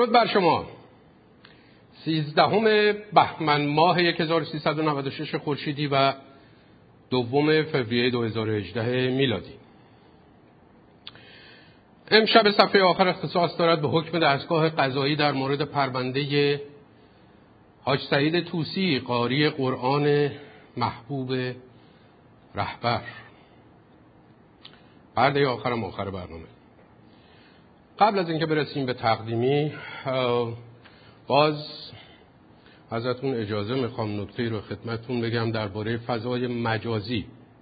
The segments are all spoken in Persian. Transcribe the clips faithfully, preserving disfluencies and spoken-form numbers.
درود بر شما. سیزدهم بهمن ماه هزار و سیصد و نود و شش خورشیدی و دوم فوریه دو هزار و هجده میلادی. امشب صفحه آخر اختصاص دارد به حکم دستگاه قضایی در مورد پرونده حاج سعید طوسی قاری قرآن محبوب رهبر. پرده آخرم آخر برنامه. قبل از اینکه برسیم به تقدیمی، باز ازتون اجازه میخوام نکته رو خدمتتون بگم درباره فضای مجازی.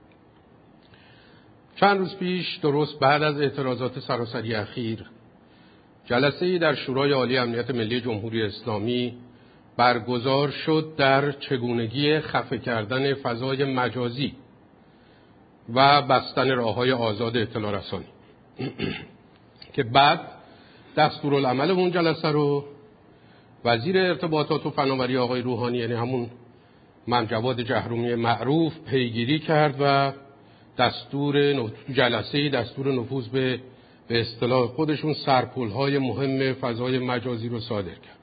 چند روز پیش، درست بعد از اعتراضات سراسری اخیر، جلسه‌ای در شورای عالی امنیت ملی جمهوری اسلامی برگزار شد در چگونگی خفه کردن فضای مجازی و بستن راه‌های آزاد اطلاع رسانی که بعد دستورالعمل اون جلسه رو وزیر ارتباطات و فناوری آقای روحانی، یعنی همون من جواد جهرومی معروف، پیگیری کرد و دستور جلسه دستور نفوذ به به اصطلاح خودشون سرپل‌های مهم فضای مجازی رو صادر کرد.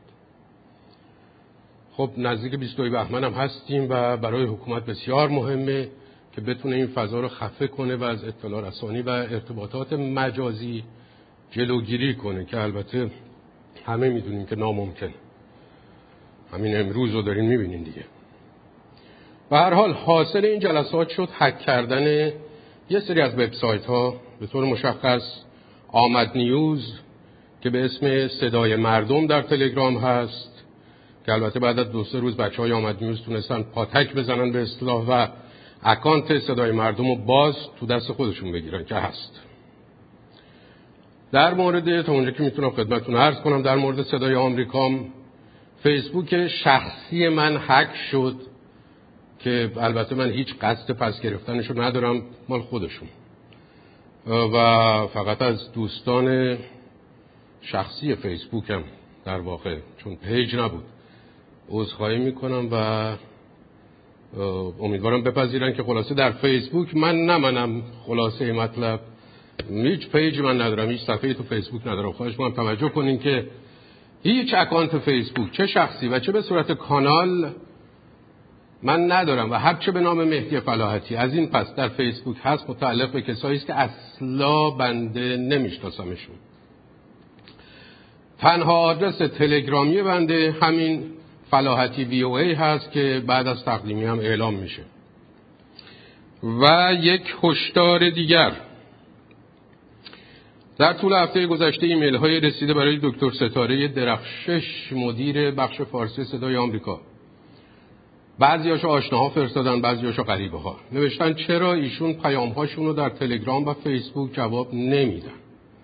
خب نزدیک بیستوی بهمن هم هستیم و برای حکومت بسیار مهمه که بتونه این فضا رو خفه کنه و از اطلاع رسانی و ارتباطات مجازی جلوگیری کنه که البته همه میدونیم که ناممکن. همین امروز رو دارین میبینین دیگه. به هر حال حاصل این جلسات شد هک کردن یه سری از وبسایت ها، به طور مشخص آمد نیوز که به اسم صدای مردم در تلگرام هست که البته بعد از دو سه روز بچه های آمد نیوز تونستن پاتک بزنن به اصطلاح و اکانت صدای مردم رو باز تو دست خودشون بگیرن که هست. در مورد تا اونجا که میتونم خدمتتون عرض کنم، در مورد صدای آمریکام، فیسبوک شخصی من هک شد که البته من هیچ قصد پس گرفتنشو ندارم، مال خودشون و فقط از دوستان شخصی فیسبوکم در واقع، چون پیج نبود، عذرخواهی میکنم و امیدوارم بپذیرن که خلاصه در فیسبوک من نمانم. خلاصه مطلب هیچ پیج من ندارم، هیچ صفحه‌ای تو فیسبوک ندارم. خواهش می‌کنم توجه کنین که هیچ اکانت فیسبوک چه شخصی و چه به صورت کانال من ندارم و هر چه به نام مهدی فلاحتی از این پس در فیسبوک هست متعلق به کسایی است که اصلا بنده نمیشناسمشون. تنها آدرس تلگرامی بنده همین فلاحتی وی او ای هست که بعد از تقدیمی هم اعلام میشه. و یک هشدار دیگر، در طول هفته گذشته ایمیل های رسیده برای دکتر ستاره درخشش، مدیر بخش فارسی صدای آمریکا. بعضیاشو آشناها فرستادن، بعضیاشو غریبه ها. نوشتن چرا ایشون پیام هاشون رو در تلگرام و فیسبوک جواب نمیدن،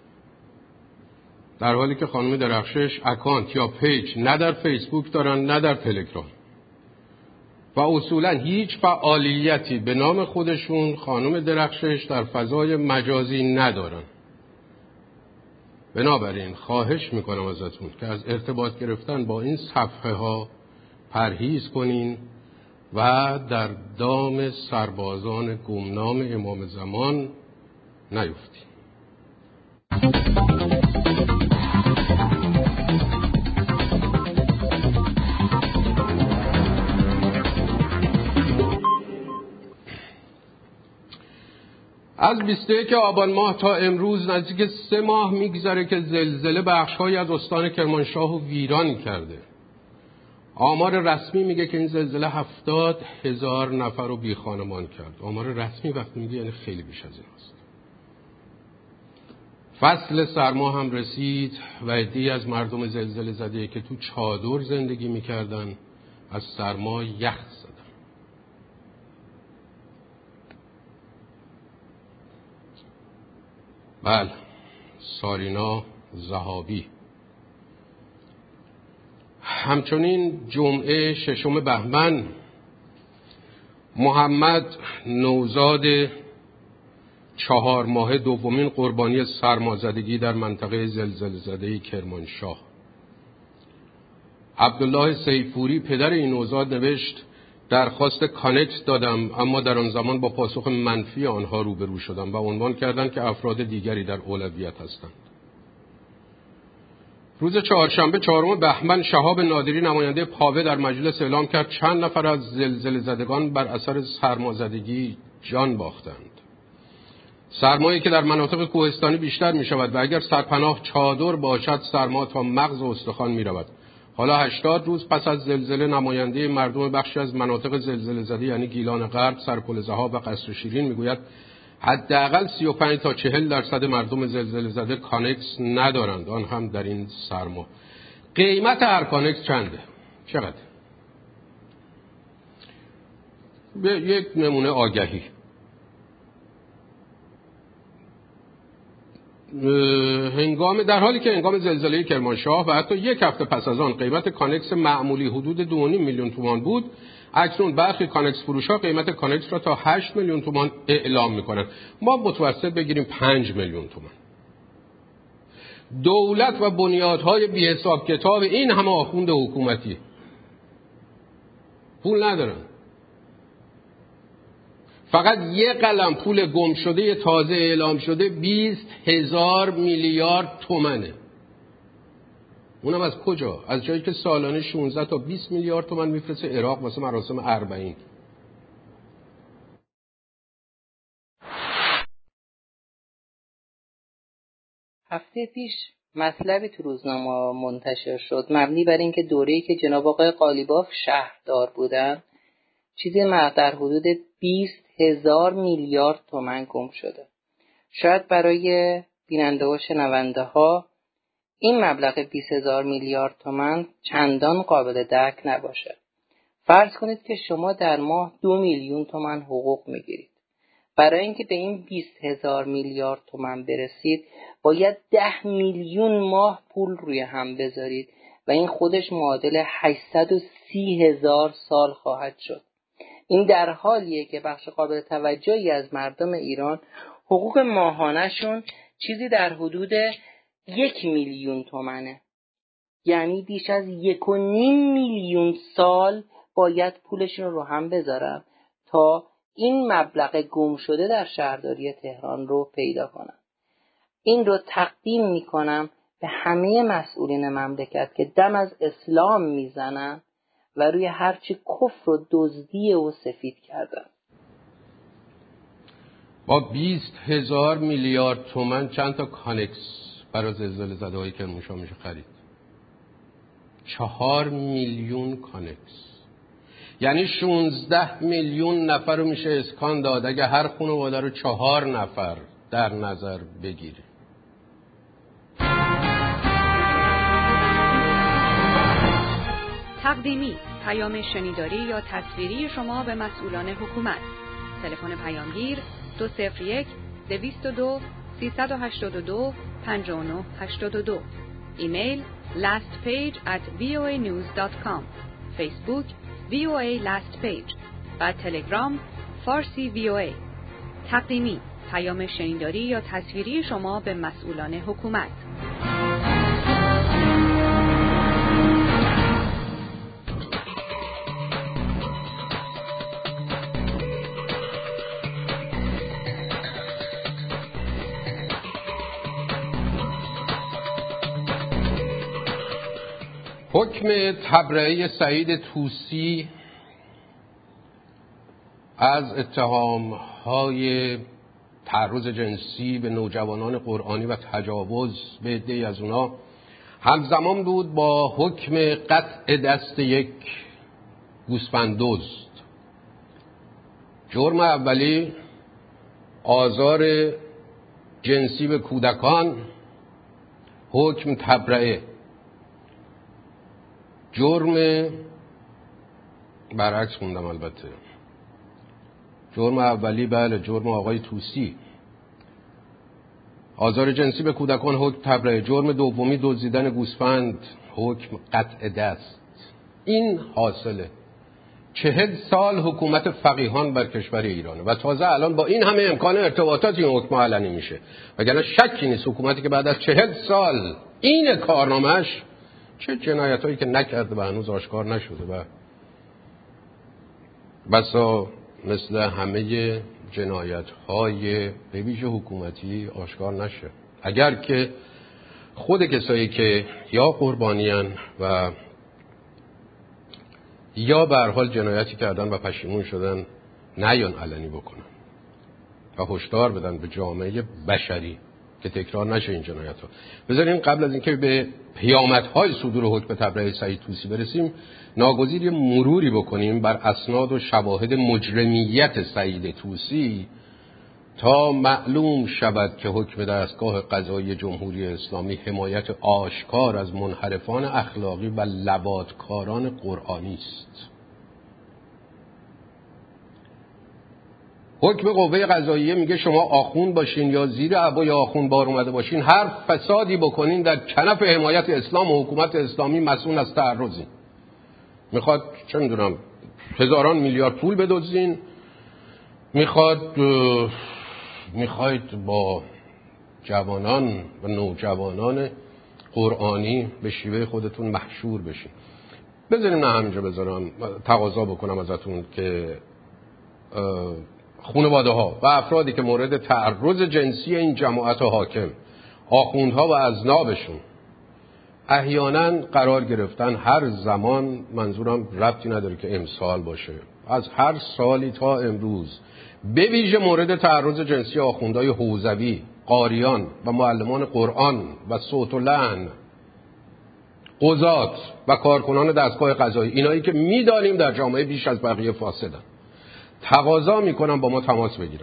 در حالی که خانم درخشش اکانت یا پیج نه در فیسبوک دارن نه در تلگرام و اصولا هیچ فعالیتی به نام خودشون خانم درخشش در فضای مجازی ندارن. بنابراین خواهش میکنم ازتون که از ارتباط گرفتن با این صفحه ها پرهیز کنین و در دام سربازان گمنام امام زمان نیفتین. از بیست و یک آبان ماه تا امروز نزدیک سه ماه میگذره که زلزله بخش‌هایی از استان کرمانشاه رو ویران کرده. آمار رسمی میگه که این زلزله هفتاد هزار نفر رو بی خانمان کرد. آمار رسمی وقتی میگه یعنی خیلی بیش از این است. فصل سرما هم رسید و عده‌ای از مردم زلزله زده که تو چادر زندگی میکردن از سرما یخ زدن. بله، سارینا ضحابی. همچنین جمعه ششم بهمن محمد نوزاد چهار ماه دومین قربانی سرمازدگی در منطقه زلزله زده کرمانشاه. عبدالله سیفوری پدر این نوزاد نوشت درخواست کانکت دادم اما در آن زمان با پاسخ منفی آنها روبرو شدم و عنوان کردند که افراد دیگری در اولویت هستند. روز چهارشنبه چهارم بهمن شهاب نادری نماینده پاوه در مجلس اعلام کرد چند نفر از زلزله زدگان بر اثر سرمازدگی جان باختند. سرمایی که در مناطق کوهستانی بیشتر می شود و اگر سرپناه چادر باشد سرما تا مغز و استخوان می رود. حالا هشتاد روز پس از زلزله نماینده مردم بخشی از مناطق زلزله زده یعنی گیلان غرب، سرپل ذهاب و قصر شیرین میگوید حداقل سی و پنج تا چهل درصد مردم زلزله زده کانکس ندارند، آن هم در این سرما. قیمت هر کانکس چنده؟ چقدر؟ به یک نمونه آگهی. هنگام در حالی که هنگام زلزله کرمانشاه و حتی یک هفته پس از آن قیمت کانکس معمولی حدود دو و نیم میلیون تومان بود، اکنون برخی کانکس فروش‌ها قیمت کانکس را تا هشت میلیون تومان اعلام می‌کنند. ما متوسط بگیریم پنج میلیون تومان. دولت و بنیادهای بی حساب کتاب این همه آخوند حکومتی پول ندارن. فقط یه قلم پول گم شده تازه اعلام شده بیست هزار میلیارد تومنه. اونم از کجا؟ از جایی که سالانه شانزده تا بیست میلیارد تومن میفرسته عراق واسه مراسم اربعین. هفته پیش مطلبی تو روزنامه منتشر شد مبنی بر اینکه دوره‌ای که جناب آقای قالیباف شهردار بودن چیزی در حدود بیست هزار میلیارد تومان گم شده. شاید برای بیننده و شنونده ها این مبلغ بیست هزار میلیارد تومان چندان قابل درک نباشه. فرض کنید که شما در ماه دو میلیون تومان حقوق میگیرید. برای اینکه به این بیست هزار میلیارد تومان برسید باید ده میلیون ماه پول روی هم بذارید و این خودش معادل هشتصد و سی هزار سال خواهد شد. این در حالیه که بخش قابل توجهی از مردم ایران حقوق ماهانه‌شون چیزی در حدود یک میلیون تومنه. یعنی بیش از یک و نیم میلیون سال باید پولشون رو هم بذارن تا این مبلغ گم شده در شهرداری تهران رو پیدا کنن. این رو تقدیم میکنم به همه مسئولین مملکت که دم از اسلام میزنن و روی هرچی کفر و دزدی و سفید کردن. با بیست هزار میلیارد تومان چند تا کانکس برای زلزله زده های کرمانشاه میشه خرید؟ چهار میلیون کانکس. یعنی شانزده میلیون نفر رو میشه اسکان داد اگه هر خانواده رو چهار نفر در نظر بگیری. تقدیمی پیام شنیداری یا تصویری شما به مسئولان حکومت. تلفن پیامگیر دو صفر یک دویست و دو سیصد و هشتاد و دو پنجاه و نه هشتاد و دو. ایمیل lastpage at voanews dot com. فیسبوک وی او ای last page و تلگرام فارسی وی او ای. تقدیمی پیام شنیداری یا تصویری شما به مسئولان حکومت. حکم تبرئه سعید طوسی از اتهام‌های تعرض جنسی به نوجوانان قرآنی و تجاوز به عده‌ای از اونا همزمان بود با حکم قطع دست یک گوسفند دزد. جرم اولی آزار جنسی به کودکان، حکم تبرئه. جرم برعکس خوندم البته. جرم اولی بله جرم آقای طوسی، آزار جنسی به کودکان، حکم تبرئه. جرم دومی دزدیدن گوسفند، حکم قطع دست. این حاصله چهل سال حکومت فقیهان بر کشور ایرانه و تازه الان با این همه امکان ارتباطات این حکم علنی میشه. وگرنه شکی نیست حکومتی که بعد از چهل سال این کارنامه‌اش چه جنایتایی که نکرده و هنوز آشکار نشده و بسا مثل همه جنایت‌های به ویژه حکومتی آشکار نشه. اگر که خود کسایی که یا قربانیان و یا به هر حال جنایتی کردن و پشیمون شدن نیان علنی بکنن و هشدار بدن به جامعه بشری که تکرار نشه این جنایت ها. بذارین قبل از اینکه به پیامدهای صدور حکم تبرئه سعید طوسی برسیم ناگزیر یه مروری بکنیم بر اسناد و شواهد مجرمیت سعید طوسی تا معلوم شود که حکم دستگاه قضایی جمهوری اسلامی حمایت آشکار از منحرفان اخلاقی و لواطکاران قرآنی است. حکم قوه قضاییه میگه شما آخوند باشین یا زیر عبای آخوند بار اومده باشین، هر فسادی بکنین در کنف حمایت اسلام و حکومت اسلامی مسئول از تعرضین. میخواد چه میدونم هزاران میلیارد پول بدزدین، میخواد میخواید با جوانان و نوجوانان قرآنی به شیوه خودتون محشور بشین. بذاریم نه همینجا بذارم تقاضا بکنم ازتون که خانواده ها و افرادی که مورد تعرض جنسی این جماعت حاکم، آخوندها و اذنابشون احیانا قرار گرفتن، هر زمان، منظورم ربطی نداره که امسال باشه، از هر سالی تا امروز، به ویژه مورد تعرض جنسی آخوندهای حوزوی، قاریان و معلمان قرآن و صوت و لحن، قضات و کارکنان دستگاه قضایی، اینایی که میدانیم در جامعه بیش از بقیه فاسدن، تقاضا میکنم با ما تماس بگیرن.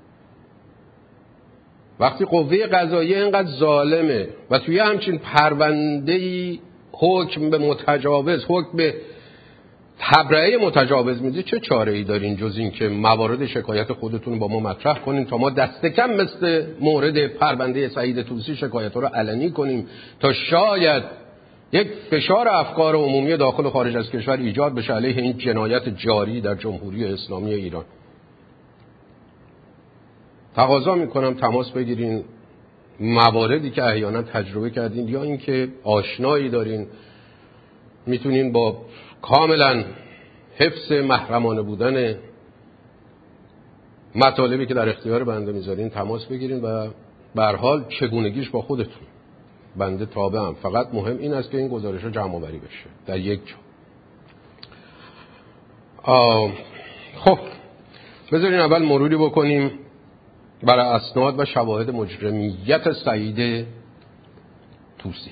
وقتی قوه قضاییه اینقدر ظالمه و توی همچین پرونده‌ای حکم به متجاوز، حکم به تبرئه متجاوز میدی، چه چاره‌ای دارین جز این که موارد شکایت خودتون با ما مطرح کنین تا ما دست کم مثل مورد پرونده سعید طوسی شکایت رو علنی کنیم تا شاید یک فشار افکار عمومی داخل و خارج از کشور ایجاد بشه علیه این جنایت جاری در جمهوری اسلامی ایران. تقاضا میکنم تماس بگیرین، مواردی که احیانا تجربه کردین یا اینکه آشنایی دارین میتونین با کاملا حفظ محرمانه بودن مطالبی که در اختیار بنده میذارین تماس بگیرین و به هر حال چگونگیش با خودتون. بنده تابعم، فقط مهم این است که این گزارش‌ها جمع آوری بشه در یک جا. خب بذارین اول مروری بکنیم برای اسناد و شواهد مجرمیت سعید طوسی.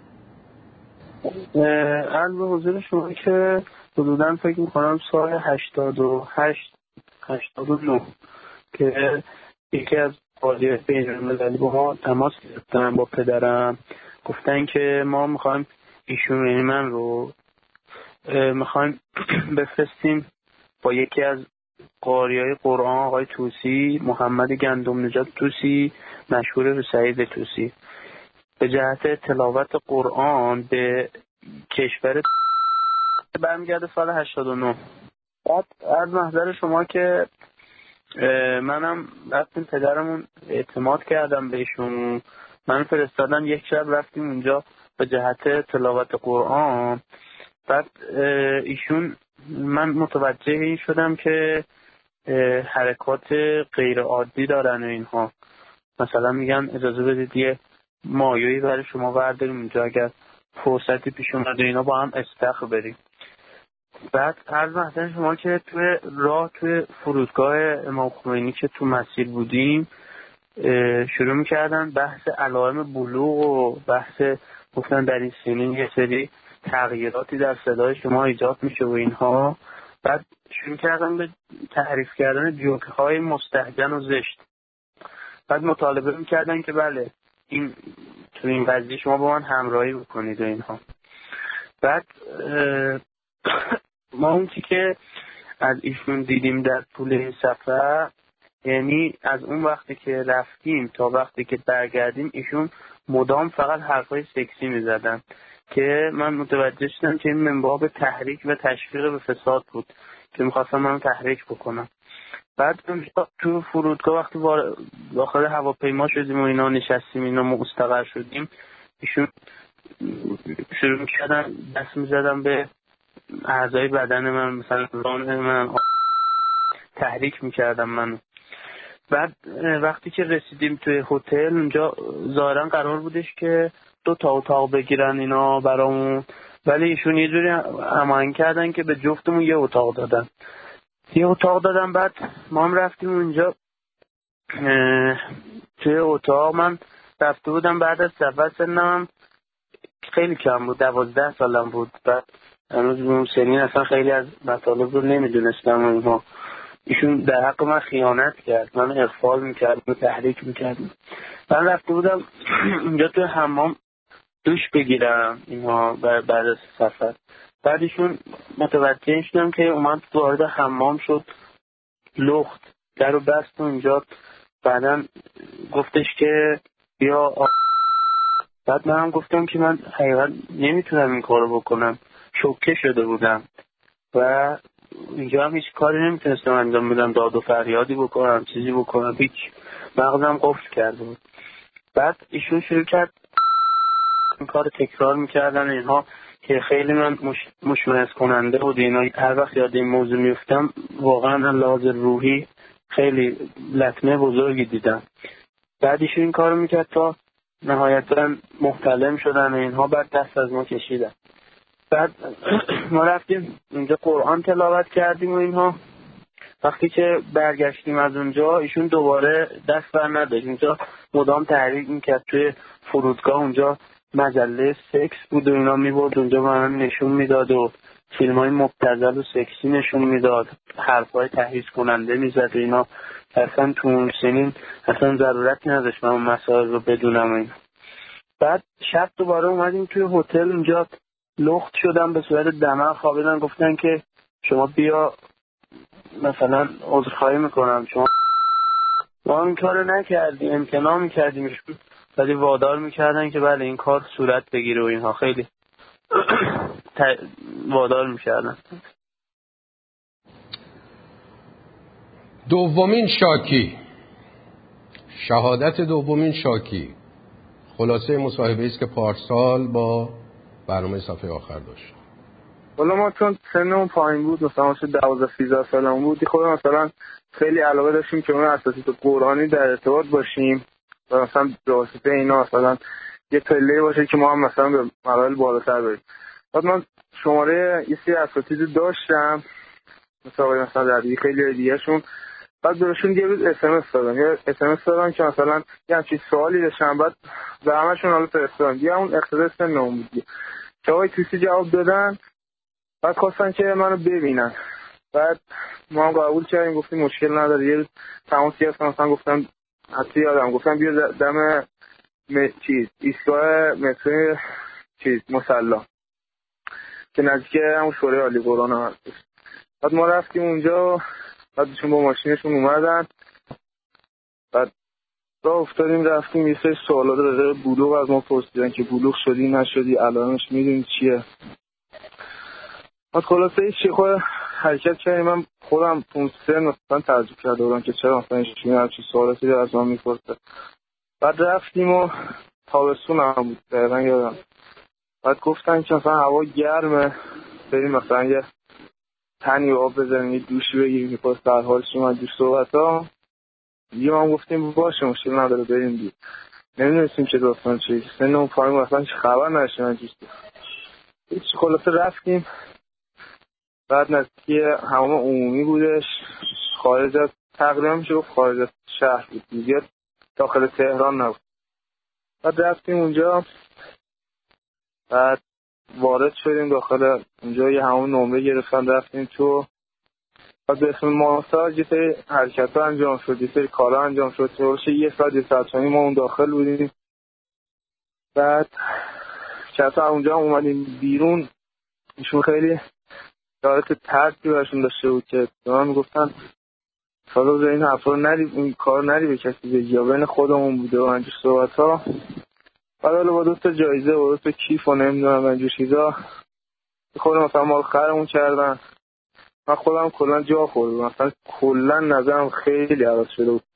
عرض به حضور شما که حدوداً فکر می‌کنم سال هشتاد و هشت هشتاد و نه که یکی از قاضی‌های بین‌المللی با ما تماس گرفتن با پدرم، گفتن که ما میخوایم ایشون من رو میخوایم بفرستیم با یکی از قاریای قرآن آقای طوسی، محمد گندم نژاد طوسی، مشهور به سعید طوسی، به جهت تلاوت قرآن به کشور برمیگرده سال هشتاد و نه. بعد از محضر شما که منم رفتیم پدرمون اعتماد کردم بهشون، من فرستادم، یک شب رفتیم اونجا به جهت تلاوت قرآن. بعد ایشون من متوجه این شدم که حرکات غیر عادی دارن و اینها، مثلا میگن اجازه بدید یه مایویی برای شما برداریم اونجا اگر فرصتی پیش اومد و اینا با هم استخر بریم. بعد عرض محضر شما که توی راه توی فرودگاه امام خمینی که تو مسیر بودیم شروع میکردن بحث علائم بلوغ و بحث گفتن در این سنین یه سری تغییراتی در صدای شما ایجاد میشه و اینها. بعد شروع کردن به تعریف کردن جوک‌های مستهجن و زشت. بعد مطالبه میکردن که بله این تو این قضیه شما با من همراهی بکنید و اینها. بعد ما اون چی که از ایشون دیدیم در طول سفر، یعنی از اون وقتی که رفتیم تا وقتی که برگردیم ایشون مدام فقط حرفای سکسی میزدن که من متوجه شدم که این من باب تحریک و تشویق به فساد بود که میخواستم من تحریک بکنم. بعد تو فرودگاه وقتی داخل هواپیما شدیم و اینا نشستیم اینا مستقر شدیم، ایشون شروع میکردن دست میزدن به اعضای بدن من، مثلا ران من، تحریک میکردم من. بعد وقتی که رسیدیم توی هتل اونجا ظاهرا قرار بودش که دو تا اتاق بگیرن اینا برامون، ولی ایشون یه جوری هماهنگ کردن که به جفتمون یه اتاق دادن یه اتاق دادن بعد ما هم رفتیم اونجا توی اتاق. من رفته بودم بعد از سفر، سنم خیلی کم بود، دوازده سالم بود. بعد هنوز به اون سنین اصلا خیلی از مطالب رو نمیدونستم. اینها ایشون در حق من خیانت کرد، من اغفال میکرد و تحریک میکرد. من رفته بودم اونجا توی حمام دوش بگیرم اینها بعد از سفر. بعد ایشون متوجه شدم که اومد وارد حمام شد، لخت در رو بست اونجا. بعدم گفتش که بیا آ... بعد من هم گفتم که من حقیقت نمیتونم این کارو بکنم، شوکه شده بودم و اینجا هم هیچ کاری نمیتونستم انجام بدم، داد و فریادی بکنم چیزی بکنم، هیچ، مغزم قفل کرده بود. بعد ایشون شروع کرد این کار تکرار میکردن اینها که خیلی من مش... مشمئز کننده بود. اینا هر وقت یاد این موضوع میفتم واقعا لحاظ روحی خیلی لطمه بزرگی دیدم. بعد ایشون این کارو میکرد تا نهایتا محتلم شدن اینها، بعد دست از ما کشیدن. بعد ما رفتیم اونجا قرآن تلاوت کردیم و اینها. وقتی که برگشتیم از اونجا ایشون دوباره دست بر نداشت، اونجا مدام تحریک میکرد. توی فرودگاه اونجا مجله سکس بود و اینا میبرد اونجا من نشون میداد و فیلم های مبتذل و سکسی نشون میداد، حرف های تحریض کننده میزد اینا. اصلا تو اون سنین اصلا ضرورتی نداشت من اون مسائل رو بدونم اینا. بعد شب دوباره اومدیم توی هتل، اونجا لخت شدم به صورت دماغ خوابیدن. گفتن که شما بیا مثلا عذرخواهی میکنم، شما ما این کار نکردیم، امتناع میکردیم، ولی وادار میکردن که بله این کار صورت بگیره و اینها خیلی وادار میکردن. دومین شاکی، شهادت دومین شاکی، خلاصه مصاحبه است که پارسال با برنامه صفحه آخر داشت. والا ما چون سنمون پایین بود، مثلا دوازده سیزده سالمون بود، خود مثلا خیلی علاقه داشتیم که اون اساتید قرآنی در ارتباط باشیم و مثلا به واسطه اینا مثلا یه پله باشه که ما هم مثلا به مراحل بالاتر بریم. بعد من شماره یه سری اساتید داشتم مثلا مثلا در خیلی دیگه شون. بعد بهشون یه روز اس ام اس دادم، یه اس ام اس دادم که مثلا یه همچین سوالی داشتم، بعد به همشون حالا فرستادم. دیگه اون اقتضای سنمون بود که آقای توسی جواب دادن. بعد خواستن که منو ببینن. بعد ما هم قبول کردیم، گفتیم مشکل نداره. یه روز تماسی هستم مثلا گفتم حتی یادم گفتم بیا دم م... چیز ایستگاه مترو چیز مصلا که نزدیک همون شورای عالی قرآن هم هست. بعد ما رفتیم اونجا، بعدشون با ماشینشون اومدن. بعد راه افتادیم رفتیم یه سری سوالات راجع به بلوغ از ما پرسیدن که بلوغ شدی نشدی علامش میدونی چیه. بعد خلاصه ایشی خود حرکت کردیم. من خودم اون سن مثلا تعجب کرده بودم که چرا مثلا ایشون همچین سوالاتی رو از ما میپرسه. بعد رفتیم و تابستون هم بود دقیقا یادم. بعد گفتن که مثلا هوا گرمه بریم مثلا یه تنی آب بزنیم یه دوشی بگیریم که پاس در حالش اومد دوش صحبت ها. یه ما هم گفتیم باشه مشکل نداره بریم دید. نمیدونستیم چه داستان چیز سن اون پاییم مثلا چه خبر نداشتیم من جیسته هیچ. خلاصه رفتیم. بعد نزدیکی حمام عمومی بودش، خارج از تقریبا میشه گفت خارج از شهر بود دیگه، داخل تهران نبود. بعد رفتیم اونجا، بعد وارد شدیم داخل اونجا، یه همون نمره گرفتن رفتیم تو. بعد به اسم ماساژ یه سری حرکت ها انجام شد، یه سری کارا انجام شد. چه یه ساعت یه ساعت ما اون داخل بودیم. بعد چطور اونجا اومدیم بیرون، ایشون خیلی دارت ترکی برشون داشته بود که من میگفتن فضا این حرفا رو نری، این کار نری به کسی بگی، یا بین خودمون بوده و اینجور صحبت ها. بعد حالا با دوست جایزه و دوست کیف و نمیدونم اینجور چیزا خودم مثلا مال خرمون کردن. من خودم کلا جا خوردم، مثلا کلا نظرم خیلی عوض شده بود.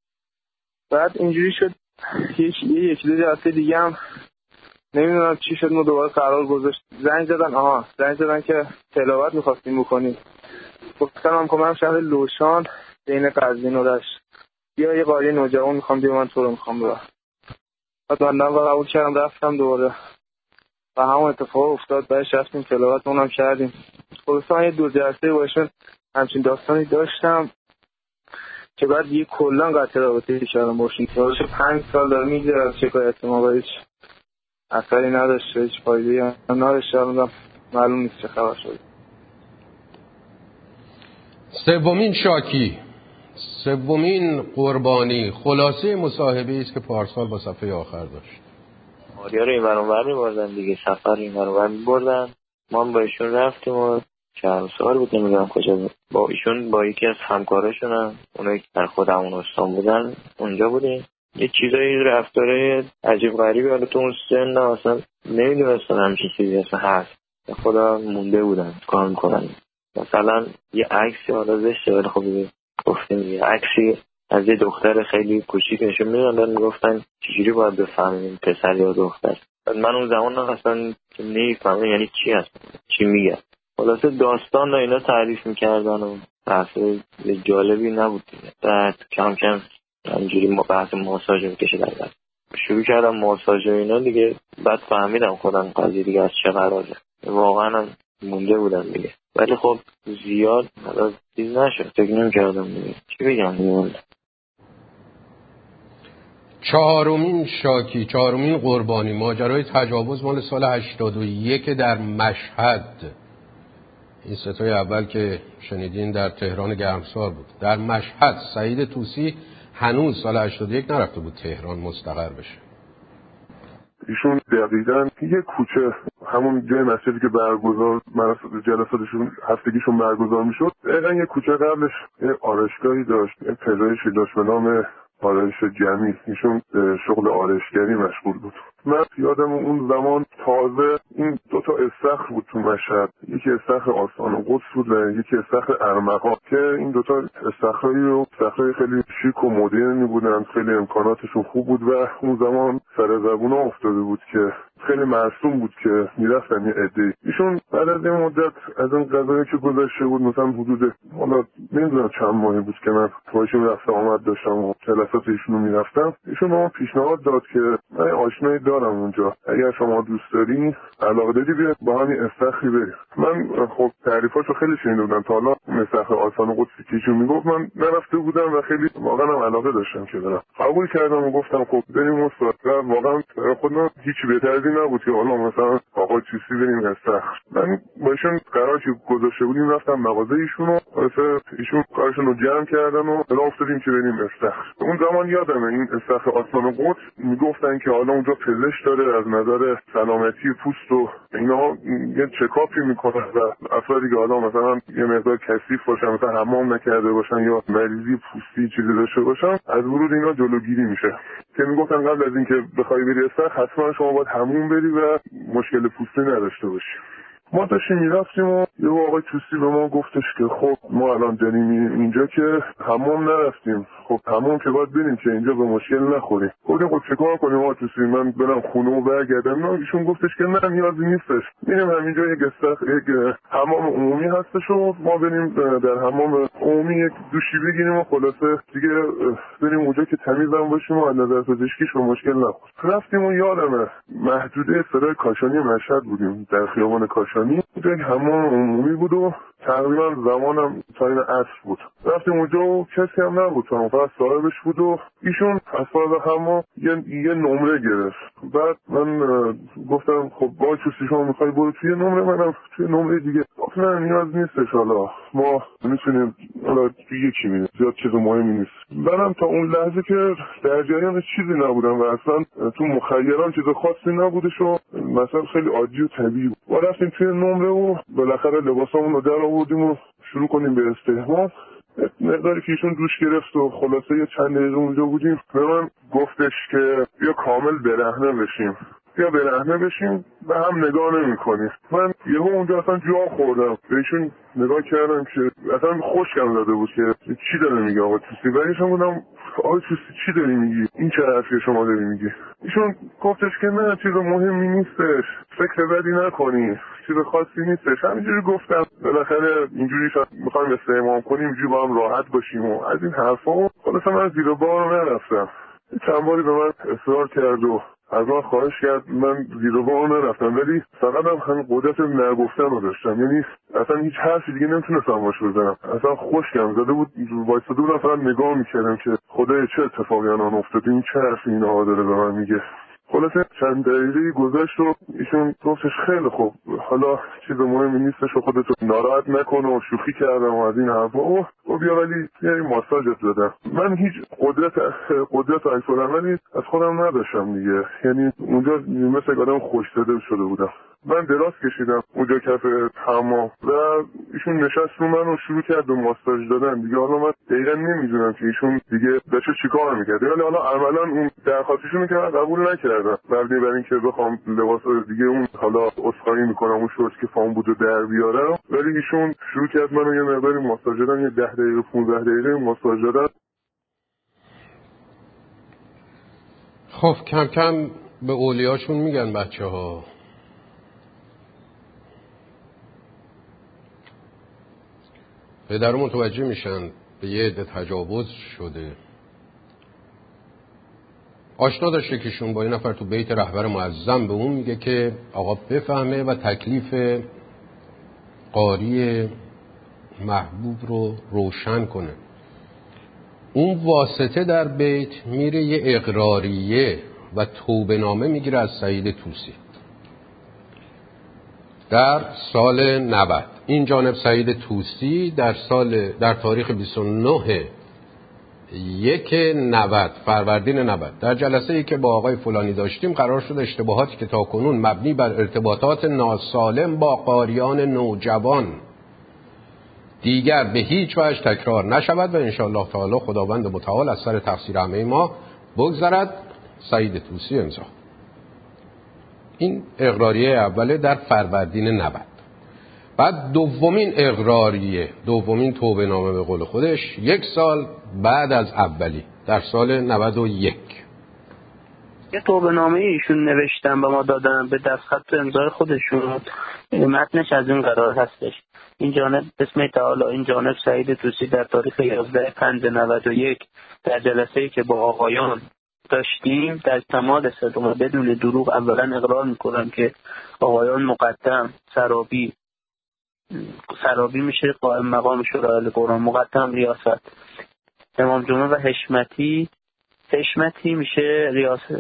بعد اینجوری شد یه یکی دو جلسه دیگه هم نمیدونم چی شد، ما دوباره قرار گذاشت. زنگ زدن آها زنگ زدن که تلاوت می‌خواستیم بکنیم. گفتم من کنم شهر لوشان بین قزوین و رشت بیا یه قاری نوجوان میخوام بیا من تو رو میخوام برم. بعد من نام قبول کردم رفتم دوباره و همون اتفاق افتاد. بعدش رفتیم تلاوت اونم کردیم. خلاصا من یه دو جلسه باشن همچین داستانی داشتم که بعد یه کلان قطع رابطه کردم باشین. حدود پنج سال داره میگذره از شکایت ما و هیچ اثری نداشته، هیچ فایده‌ای هم نداشته. الان معلوم نیست چه خبر شده. سومین شاکی، سومین قربانی، خلاصه مصاحبه است که پارسال با صفحه آخر داشت. ماریا رو این برانور می بردن دیگه، سفر این برانور می بردن. ما هم با ایشون رفتیم و چند سال بود نمیدونم کجا بود. با ایشون با یکی از همکاراشون هم اونایی که در خود همون استان بودن اونجا بودیم. یه چیزایی رفتاره عجیب غریبی حالا تو اون سن اصلا نمیدونستم همچین چیزی اصلا هست. خدا مونده بودن کار میکنن. مثلا یه عکسی حالا زشته ولی خب گفتیم یه عکسی از یه دختر خیلی کوچیک نشون میدادن، میگفتن چجوری باید بفهمیم پسر یا دختر. من اون زمان اصلا نمیفهمم یعنی چی هست چی میگه. خلاصه داستان و اینا تعریف میکردن و بحث جالبی نبود دیگه. بعد کم کم همینجوری ما بحث ماساژ میکشه در بعد شروع کردم ماساژ و اینا دیگه. بعد فهمیدم خودم قضیه دیگه از چه قراره. واقعا هم مونده بودم دیگه ولی خب زیاد حالا چیز نشد. فکر نمی‌کردم دیگه چی بگم دیگه. چهارمین شاکی، چهارمین قربانی، ماجرای تجاوز مال سال هشتاد و یک در مشهد. این ستای اول که شنیدین در تهران گرمسار بود. در مشهد سعید طوسی هنوز سال هشتاد و یک نرفته بود تهران مستقر بشه. ایشون دقیقاً یه کوچه همون جای مسجدی که برگزار جلساتشون هفتگیشون برگزار میشد، دقیقاً یه کوچه قبلش یه آرایشگاهی داشت، یه پزشکی داشت به نام آرایش جمعی. ایشون شغل آرایشگری مشغول بود. من یادم اون زمان تازه این دو تا استخر بود تو مشهد، یکی استخر آستان قدس بود و یکی استخر ارمغان که این دو تا استخرایی رو استخرای خیلی شیک و مدرنی بودن، خیلی امکاناتشون خوب بود و اون زمان سر زبونا افتاده بود که خیلی مرسوم بود که میرفتن یه عده‌ای. ایشون بعد از این مدت از اون قضایی که گذشته بود مثلا حدود حالا نمیدونم چند ماهی بود که من تواشون رفت آمد داشتم و جلسات ایشونو میرفتم. ایشون به من پیشنهاد داد که من آشنایی دارم اونجا، اگر شما دوست داری علاقه داری بیا با همین استخری بریم. من خب تعریفاشو خیلی شنیده بودم تا حالا استخر آستان قدسی که ایشون میگفت من نرفته بودم و خیلی واقعا هم علاقه داشتم که برم. قبول کردم و گفتم خب بریم استاد. واقعا خودم هیچ بهتری نبود که حالا مثلا آقا چیزی بریم استخر. من با ایشون قرار که گذاشته بودیم رفتم مغازه ایشونو، واسه ایشون کارشون رو جمع کردن و راه افتادیم که بریم استخر. اون زمان یادمه این استخر آستان قدس میگفتن که حالا اونجا پزشک داره از نظر سلامتی پوست و اینا یه چکاپی میکنه و افرادی که حالا مثلا یه مقدار کثیف باشن، مثلا حمام نکرده باشن یا مریضی پوستی چیزی داشته باشن، از ورود اینا جلوگیری میشه. که میگفتن قبل از اینکه بخوای بری استخر حتما شما باید حموم بری و مشکل پوستی نداشته باشی. ما داشتیم میرفتیم و یه آقای توسی به ما گفتش که خب ما الان داریم اینجا که حمام نرفتیم، خب حمام که باید بریم که اینجا به مشکل نخوریم. گفتیم خب چه کار کنیم آقای توسی، من برم خونه و برگردم؟ نه ایشون گفتش که نه نیازی نیستش، میریم همینجا یک استخ یک حمام عمومی هستش و ما بریم در حمام عمومی یک دوشی بگیریم و خلاصه دیگه بریم اونجا که تمیزم باشیم و از نظر پزشکیش به مشکل نخوریم. رفتیم و یادمه محدوده سرای کاشانی مشهد بودیم در خیابان کاشانی. اونجا یک حمام عمومی بود و تقریبا زمانم تایم عصر بود. رفتیم اونجا و کسی هم نبود، فقط صاحبش بود و ایشون از صاحب حمام یه, یه نمره گرفت. بعد من گفتم خب با چوسی شما میخوای برو توی نمره، منم توی نمره دیگه. گفت نه نیاز نیستش، حالا ما میتونیم حالا یکی میدیم، زیاد چیز مهمی نیست. منم تا اون لحظه که در جریان چیزی نبودم و اصلا تو مخیلم چیز خاصی نبودش و مثلا خیلی عادی و طبیعی بود. ما رفتیم توی نمره و بالاخره لباسامون رو در آوردیم و شروع کنیم به استحمام. مقداری که ایشون دوش گرفت و خلاصه یه چند دقیقه اونجا بودیم به من گفتش که بیا کامل برهنه بشیم، بیا برهنه بشیم و هم نگاه نمی کنیم. من یهو اونجا اصلا جا خوردم، به ایشون نگاه کردم که اصلا خوشگم زده بود که چی داره میگه آقا توسی. و ایشون بودم آقا توسی چی داری میگی، این چه حرفی شما داری میگی؟ ایشون گفتش که نه چیز مهمی نیستش، فکر بدی نکنی، چیز خاصی نیستش. همینجوری گفتم بالاخره اینجوری شاید میخوایم استحمام کنیم، اینجوری با هم راحت باشیم و از این حرفا. خلاصه من زیر بار نرفتم. چند باری به من اصرار کرد و از من خواهش کرد، من زیر بار نرفتم، ولی فقط هم هم قدرت نگفتن رو داشتم. یعنی اصلا هیچ حرفی دیگه نمیتونستم باش بزنم. اصلا خشکم زده بود، وایساده بودم فقط نگاه میکردم که خدای چه اتفاقی الان افتاده، این چه حرفی اینها داره به من میگه. خلاصه چند دقیقه گذشت و ایشون گفتش خیلی خوب، حالا چیز مهمی نیستش و خودتو ناراحت نکن و شوخی کردم و از این حرفا. اوه و بیا ولی یه ماساژت بدم. من هیچ قدرت قدرت عکس العملی از خودم نداشتم دیگه، یعنی اونجا مثل آدم خوش‌زده شده بودم. من دراز کشیدم اونجا کف حمام و ایشون نشست رو من و شروع کرد به ماساژ دادن دیگه. حالا من دقیقا نمیدونم که ایشون دیگه داشته چیکار میکرد، ولی حالا عملا اون درخواستشون که من قبول نکردم، مبنی بر اینکه بخوام لباس دیگه اون حالا اسخایی میکنم اون شورت که فام بود و در بیارم، ولی ایشون شروع کرد منو یه مقداری ماساژ دادن، یه ده دقیقه پانزده دقیقه ماساژ دادن. خب کم کم به اولیاشون میگن بچه ها. پدر متوجه میشن به یه عده تجاوز شده. آشنا داشته کهشون با این نفر تو بیت رهبر معظم به اون میگه که آقا بفهمه و تکلیف قاری محبوب رو روشن کنه. اون واسطه در بیت میره یه اقراریه و توبه نامه میگیره از سعید طوسی در سال نود. این جانب سعید طوسی در سال در تاریخ بیست و نه یک نود فروردین نود در جلسه ای که با آقای فلانی داشتیم قرار شد اشتباهاتی که تاکنون مبنی بر ارتباطات ناسالم با قاریان نوجوان دیگر به هیچ وجه تکرار نشود و انشاءالله تعالی خداوند متعال از سر تقصیر همه ما بگذرد. سعید طوسی امضا. این اقراریه اوله در فروردین نود. بعد دومین اقراریه، دومین توبه نامه به قول خودش یک سال بعد از اولی در سال نود و یک. یه توبه نامه ایشون نوشتن به ما دادن به دستخط امضای خودشون. متنش از این قرار هستش: این جانب بسم تعالی، این جانب سعید طوسی در تاریخ یازده پنج نود و یک در جلسه‌ای که با آقایان داشتیم در کمال صدق و بدون دروغ اولا اقرار میکنم که آقایان مقدم سرابی سرابی میشه قائم مقام شورای قرآن، مقدم ریاست، امام جمعه و حشمتی حشمتی میشه ریاست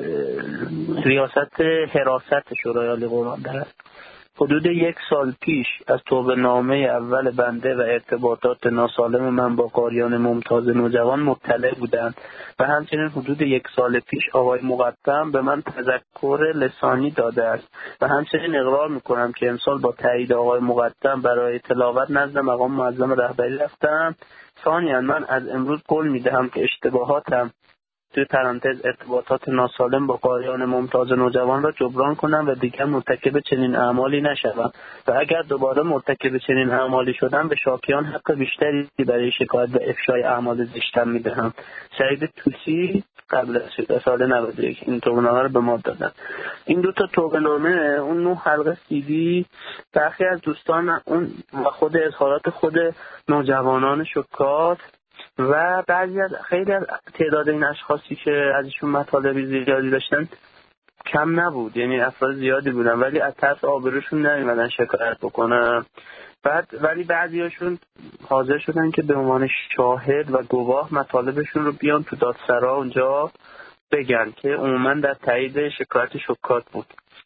ریاست حراست شورای قرآن در است. حدود یک سال پیش از توبه نامه اول بنده و ارتباطات ناسالم من با قاریان ممتاز نوجوان مطلع بودند و همچنین حدود یک سال پیش آقای مقدم به من تذکر لسانی داده است و همچنین اقرار میکنم که امسال با تایید آقای مقدم برای تلاوت نزد مقام معظم رهبری رفتم. ثانیاً من از امروز قول میدهم که اشتباهاتم توی پرانتز ارتباطات ناسالم با قاریان ممتاز نوجوان را جبران کنم و دیگر مرتکب چنین اعمالی نشوم و اگر دوباره مرتکب چنین اعمالی شدم به شاکیان حق بیشتری برای شکایت و افشای اعمال زشتم میدهم. سعید طوسی قبل از سال نود و یک این توبه نامه رو به ما دادن. این دو تا توبه نامه، اون نو حلقه سیدی، برخی از دوستان اون و خود اظهارات خود نوجوانان شکات و بعضی از خیلی از تعداد این اشخاصی که ازشون مطالبی زیادی داشتن کم نبود، یعنی افراد زیادی بودن ولی از طرف آبروشون نمیدن شکایت بکنن. بعد ولی بعضیاشون حاضر شدن که به عنوان شاهد و گواه مطالبشون رو بیان تو دادسرا اونجا بگن که عموما در تایید شکایت شکات بود.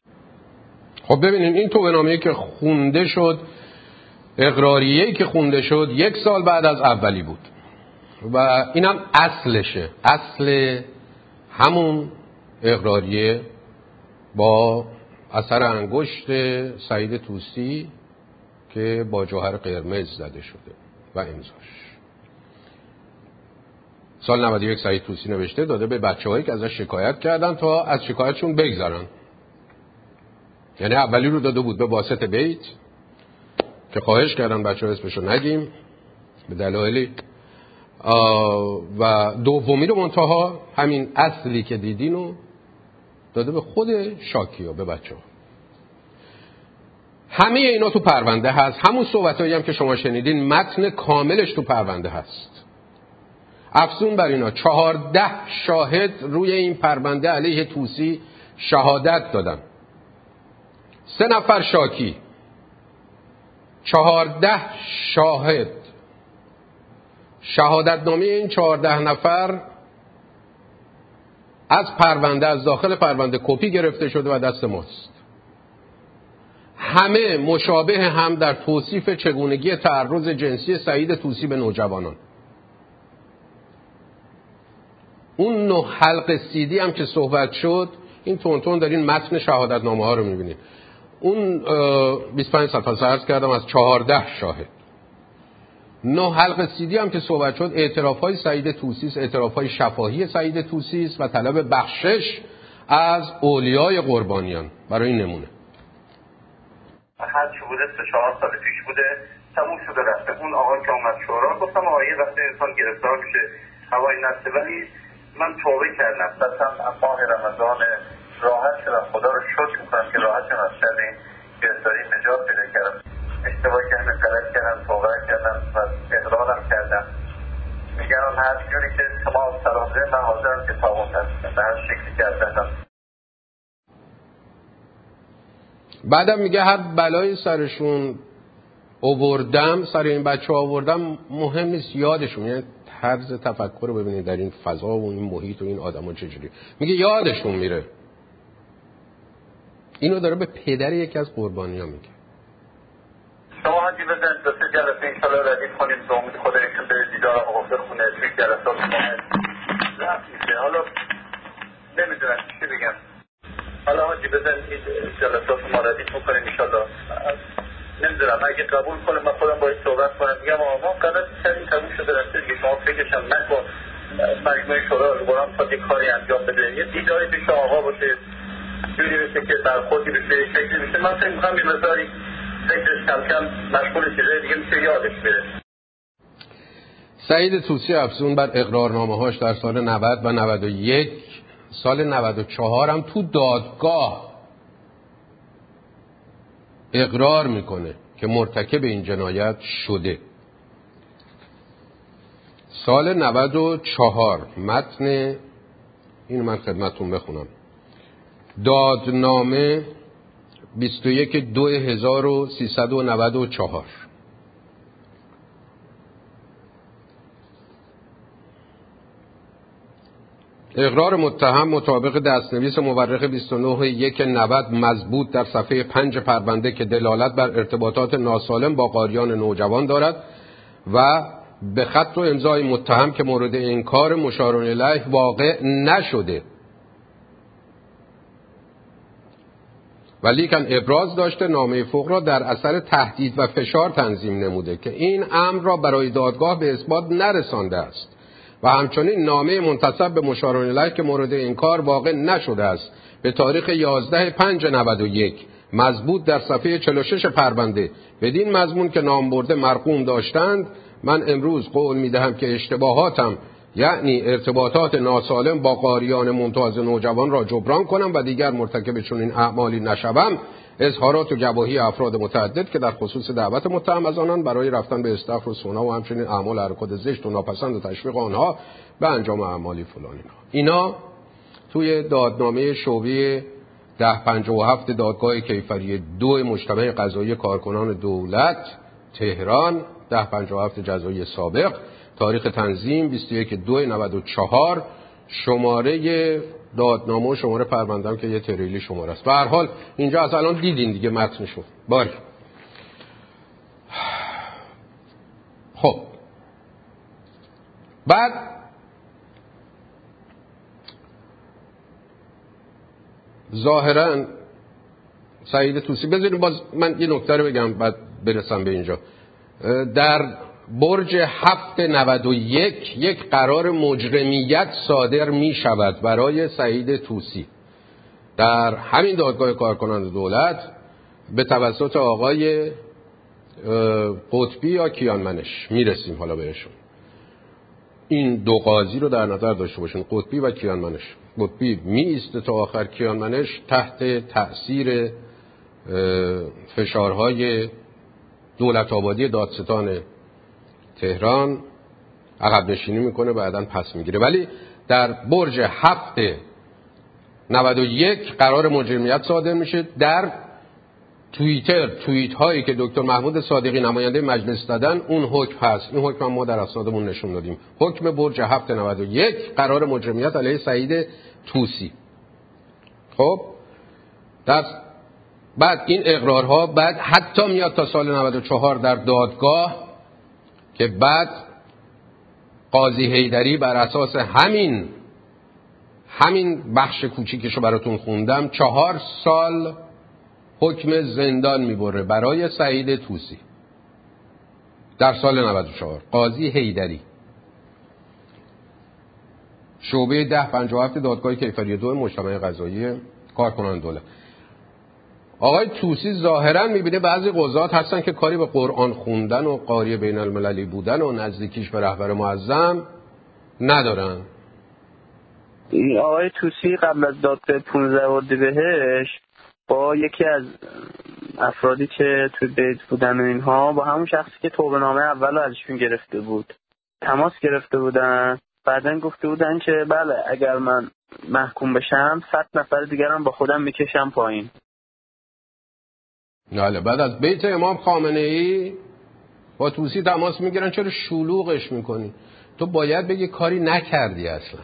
خب ببینین این توبه نامه‌ای که خونده شد، اقراریه‌ای که خونده شد یک سال بعد از اولی بود و اینم اصلشه، اصل همون اقراریه با اثر انگشت سعید طوسی که با جوهر قرمز زده شده و امضاش. سال نود و یک سعید طوسی نوشته داده به بچه‌هایی که ازش شکایت کردن تا از شکایتشون بگذرن. یعنی اولی رو داده بود به واسطه بیت که خواهش کردن بچه‌ها اسمشو نگیم به دلایلی، و دومی رو منتها همین اصلی که دیدینو داده به خود شاکیا، به بچه ها. همه اینا تو پرونده هست، همون صحبتایی هم که شما شنیدین متن کاملش تو پرونده هست. افزون بر اینا چهارده شاهد روی این پرونده علیه طوسی شهادت دادن، سه نفر شاکی، چهارده شاهد. شهادتنامه این چهارده نفر از پرونده، از داخل پرونده کپی گرفته شده و دست ماست. همه مشابه هم در توصیف چگونگی تعرض جنسی سعید طوسی به نوجوانان. اون نه حلقه سیدی هم که صحبت شد، این تون تون دارین متن شهادتنامه ها رو میبینید. اون بیست و پنج صفحه عرض کردم از چهارده شاهد. نه حلقه سیدی هم که صحبت شد اعتراف های سعید طوسی است، اعتراف های شفاهی سعید طوسی است و طلب بخشش از اولیای قربانیان. برای این نمونه حد چه بوده سه چهار سال پیش بوده، تموم شده رفته. اون آقا که اومد شورا گفتم آقا یه وقت انسان گرفتار میشه هوای نفسه، ولی من توبه کردم، اصلا ماه رمضان راحت شدم، خدا رو شکر میکنم که راحت شدم از شر این گرفتاری نجات پیدا کردم. اشتباه کردم، غلط کردم، توبه کردم و اقرارم کردم. میگم هر جوری که شما سلامده من حاضرم که تابون هستم به هر شکلی که هستم. بعدم میگه هر بلای سرشون آوردم، سر این بچه ها آوردم، مهم نیست یادشون، یعنی طرز تفکر رو ببینید در این فضا و این محیط و این آدم ها چجوری. میگه یادشون میره. اینو داره به پدر یکی از قربانی ها میگه. شما حاجی بزن دو سه جلسه انشالله ردیف کنیم به امید خدا ایشون به دیدار آقا بخونه توی جلسات کنه رفت میشه. حالا نمیدونم چی بگم. حالا حاجی بزن این جلسات ما ردیف میکنیم انشالله. نمیدونم اگه قبول کنه من خودم باید صحبت کنم. میگم آقا ما قدر سری قبول شده رسته دیگه، شما فکرشم نکن. مجموعه شورا قرآن خواهد یک کاری انجام بده، یه دیداری پیش آقا باشه، جوری بشه که برخوردی بشه، شکلی بشه. من فکر میکنم یه مقداری فکرش کم کم مشغول شده دیگه میشه یادش بره. سعید طوسی افزون بر اقرارنامه هاش در سال نود و نود و یک، سال نود و چهار هم تو دادگاه اقرار میکنه که مرتکب این جنایت شده. سال نود و چهار متن اینو من خدمتتون بخونم. دادنامه بیست و یک دو هزار و سیصد و نود و چهار. اقرار متهم مطابق دستنویس مورخ بیست و نه یک نود مضبوط در صفحه پنج پرونده که دلالت بر ارتباطات ناسالم با قاریان نوجوان دارد و به خط و امضای متهم که مورد انکار مشار الیه واقع نشده، ولیکن ابراز داشته نامه فوق را در اثر تهدید و فشار تنظیم نموده که این امر را برای دادگاه به اثبات نرسانده است و همچنین نامه منتسب به مشار الیه که مورد انکار واقع نشده است به تاریخ یازده پنج نود و یک مضبوط در صفحه چهل و شش پرونده بدین مضمون که نام برده مرقوم داشتند. من امروز قول میدهم که اشتباهاتم یعنی ارتباطات ناسالم با قاریان ممتاز نوجوان را جبران کنم و دیگر مرتکب چنین اعمالی نشوم. اظهارات و گواهی افراد متعدد که در خصوص دعوت متهم از آنان برای رفتن به استخر و سونا و همچنین اعمال حرکات زشت و ناپسند و تشویق آنها به انجام اعمالی فلان اینا, اینا توی دادنامه شعبه ده پنجاه و هفت دادگاه کیفری دو مجتمع قضایی کارکنان دولت تهران ده پنجاه و هفت جزایی سابق، تاریخ تنظیم بیست و یک دو نود و چهار، شماره دادنامه و شماره پرونده‌ام که یه تریلی شماره است. به هر حال اینجا از الان دیدین دیگه متنشو. باری خب بعد ظاهرا سعید طوسی، بذارید باز من یه نکته رو بگم بعد برسم به اینجا. در برج هفت نود و یک یک قرار مجرمیت صادر می شود برای سعید طوسی در همین دادگاه کارکنان دولت به توسط آقای قطبی یا کیانمنش. میرسیم حالا بهشون. این دو قاضی رو در نظر داشته باشین، قطبی و کیانمنش. قطبی می ایسته تا آخر، کیانمنش تحت تأثیر فشارهای دولت آبادی دادستان تهران عقب نشینی میکنه بعداً پس میگیره. ولی در برج هفت نود و یک قرار مجرمیت صادر میشه. در توییتر توییت هایی که دکتر محمود صادقی نماینده مجلس دادن اون حکم هست. این حکم ما در اسنادمون نشون دادیم. حکم برج هفت نود و یک قرار مجرمیت علیه سعید طوسی. خب در بعد این اقرارها بعد حتی میاد تا سال نود و چهار در دادگاه که بعد قاضی حیدری بر اساس همین همین بخش کوچیکشو براتون خوندم چهار سال حکم زندان میبره برای سعید طوسی در سال نود و چهار. قاضی حیدری، شعبه ده پنجاه و هفت دادگاه کیفری دو مجتمع قضایی کارکنان دولت. آقای طوسی ظاهرا میبینه بعضی قضات هستن که کاری به قرآن خوندن و قاری بین المللی بودن و نزدیکیش به رهبر معظم ندارن. آقای طوسی قبل از دادگاه پانزده اردیبهشت با یکی از افرادی که توی بیت بودن و اینها با همون شخصی که توبه نامه اول ازشون گرفته بود تماس گرفته بودن. بعدن گفته بودن که بله اگر من محکوم بشم صد نفر دیگرم با خودم میکشم پایین. بله بعد از بیت امام خامنه ای با طوسی تماس میگیرن. چرا شلوغش میکنی؟ تو باید بگی کاری نکردی اصلا.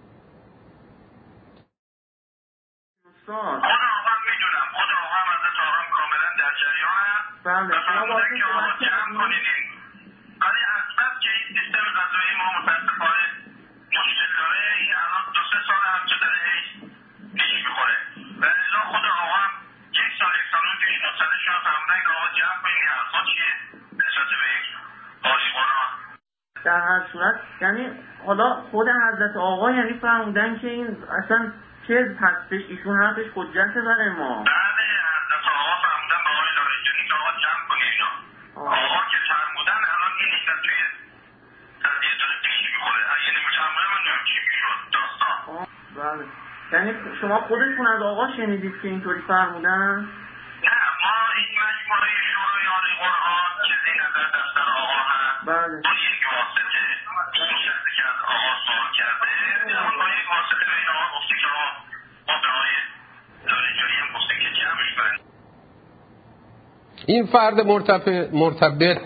خود آقا میدونم خود آقا هم از آقا کاملا در جریانم. بله شما باید که آقا جمع کنیدیم ولی اصلا که این سیستم غذایی ما متاسفانه مشکل داره. این الان دو سه سال هم که داره پیش میخوره ولی لا خود آقا هم یک سال یک سال اون پیش مصده شما فهمدن که آقا جمع کنید این حرفا چیه نسبت به یک قاضی قرآن. در هر صورت یعنی حالا خود حضرت آقا یعنی فهمودن که این اصلا چه پسش ایشون حرفش حجته برای ما. بله حضرت آقا فهمودن به آقای لاریجانی که آقا جمع کنه اینا. آقا که فرمودن الان این نیستن توی قضیه داره پیش میخوره. اگه نمیفرمونه من نمیم چی میشود داستان. بله یعنی شما خودتون از آقا شنیدید که اینطوری فرمودن؟ نه ما این مجموعه شورای عالی قرآن که زیر نظر دفتر آقا هست بله با یک واسطه این شخصی که از آقا سوال کرده اون با یک واسطه به این آقا گفته که آقا ما به آقای لاریجانی هم گفته که جمعش برد. این فرد مرتبط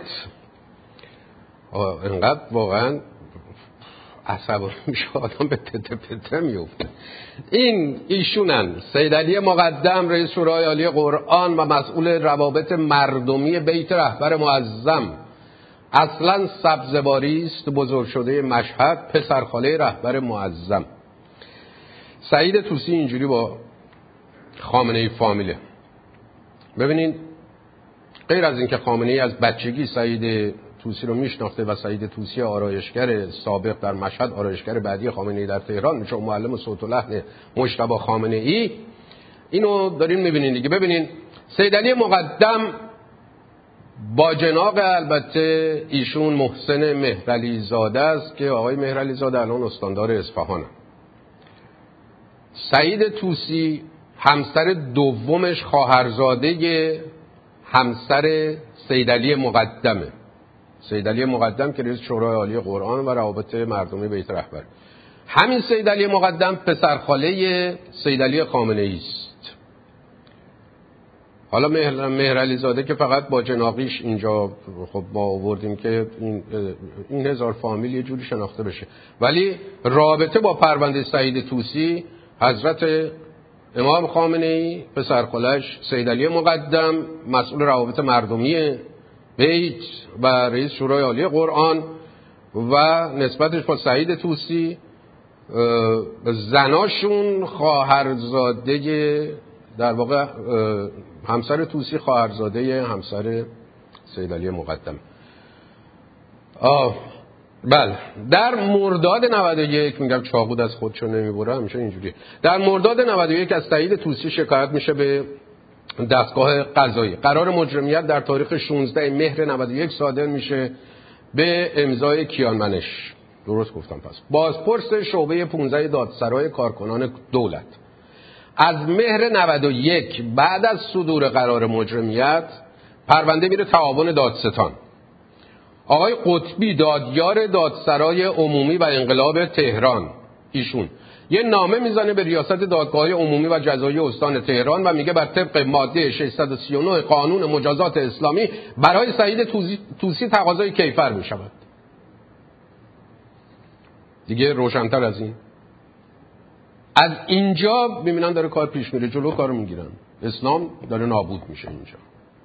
انقدر واقعا عصبانی میشه آدم به تته پته میفته. این ایشونن سید علی مقدم رئیس شورای عالی قرآن و مسئول روابط مردمی بیت رهبر معظم، اصلا سبزواری است، بزرگ شده مشهد، پسرخاله رهبر معظم. سعید طوسی اینجوری با خامنه ای فامیله. ببینین غیر از اینکه خامنه ای از بچگی سعید طوسی رو میشناخته و سعید طوسی آرایشگر سابق در مشهد، آرایشگر بعدی خامنه ای در تهران میشه، معلم صوت و لحن مجتبی خامنه ای، اینو دارین میبینین دیگه. ببینین سید علی مقدم با جناق البته ایشون محسن مهرعلی زاده است که آقای مهرعلی زاده الان استاندار اصفهانه. سعید طوسی همسر دومش خواهرزاده همسر سید علی مقدمه. سید علی مقدم که رئیس شورای عالی قرآن و روابط مردمی بیت رهبر. همین سید علی مقدم پسرخاله سید علی خامنه ای است. حالا مهرعلی زاده که فقط با جناقیش اینجا خب ما آوردیم که این, این هزار فامیل یه جوری شناخته بشه، ولی رابطه با پرونده سعید طوسی حضرت امام خامنه ای، پسرخاله‌اش سید علی مقدم مسئول روابط مردمی بیت و رئیس شورای عالی قرآن و نسبتش با سعید طوسی زناشون خواهرزاده، در واقع همسر طوسی خواهرزاده همسر سید علی مقدم. آه بله در مرداد نود و یک، میگم چاقود از خودشو نمیبره همیشه اینجوری، در مرداد نود و یک از سعید طوسی شکایت میشه به دستگاه قضایی. قرار مجرمیت در تاریخ شانزده مهر نود و یک صادر میشه به امضای کیانمنش. درست گفتم پس. بازپرس شعبه پانزده دادسرای کارکنان دولت از مهر نود و یک بعد از صدور قرار مجرمیت پرونده میره تعاون دادستان. آقای قطبی دادیار دادسرای عمومی و انقلاب تهران، ایشون یه نامه میزنه به ریاست دادگاه عمومی و جزایی استان تهران و میگه بر طبق ماده ششصد و سی و نه قانون مجازات اسلامی برای سعید طوسی تقاضای کیفر میشود. دیگه روشن‌تر از این؟ از اینجا میبینن داره کار پیش میره، جلو کارو میگیرن، اسلام داره نابود میشه اینجا.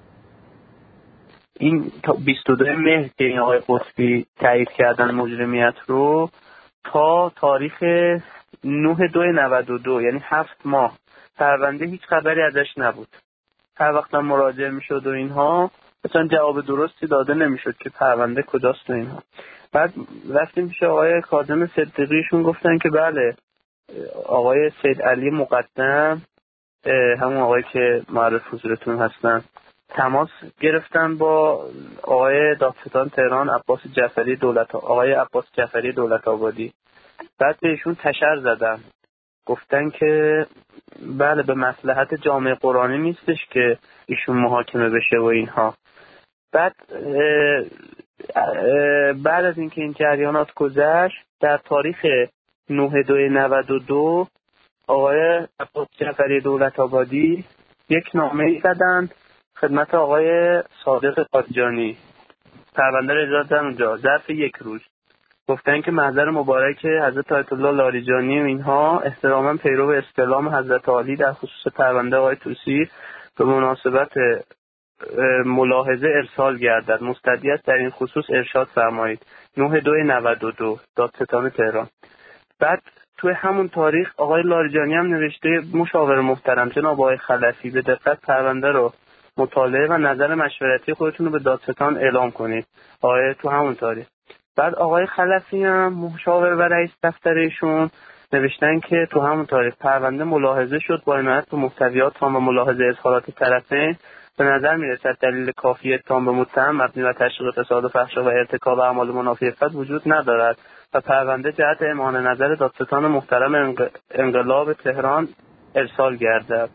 این تا بیست و دو مهر که این آقای قطبی تایید کردن مجرمیت رو، تا تاریخ نه دو نود و دو یعنی هفت ماه پرونده هیچ خبری ازش نبود. هر وقت هم مراجعه میشد و اینها مثلا جواب درستی داده نمیشد که پرونده کجاست و اینها. بعد رفتیم پیش آقای کاظم صدیقیشون، گفتن که بله آقای سید علی مقدم، همون آقای که معرف حضورتون هستن، تماس گرفتن با آقای دادستان تهران عباس جعفری دولت آقای عباس جعفری دولت آبادی. بعد بهشون تشر زدن، گفتن که بله به مصلحت جامعه قرآنی نیستش که ایشون محاکمه بشه و اینها. بعد اه اه بعد از اینکه این جریانات گذشت، در تاریخ نه دو نود و دو آقای عباس جعفری دولت آبادی یک نامه زدن خدمت آقای صادق قادجانی، پرونده رو اجرا کردن اونجا ظرف یک روز. گفتن که محضر مبارک حضرت آیت الله لاریجانی و اینها احتراما پیرو استلام حضرت عالی در خصوص پرونده آقای طوسی به مناسبت ملاحظه ارسال گردد، مستدعی است در این خصوص ارشاد فرمایید. نه دو نود و دو دادستان تهران. بعد توی همون تاریخ آقای لاریجانی هم نوشته مشاور محترم جناب آقای خلفی به دقت پرونده رو مطالعه و نظر مشورتی خودتون رو به دادستان اعلام کنید. آقای تو همون تاریخ. بعد آقای خلفی هم مشاور و رئیس دفتر ایشون نوشتن که تو همون تاریخ پرونده ملاحظه شد با عنایت به محتویات تام و ملاحظه اظهارات طرفین به نظر میرسد دلیل کافی تام به متهم مبنی بر تشویق فساد و فحشا و ارتکاب اعمال منافی عفت وجود ندارد و پرونده جهت اعمال نظر دادستان محترم انقلاب تهران ارسال گردد.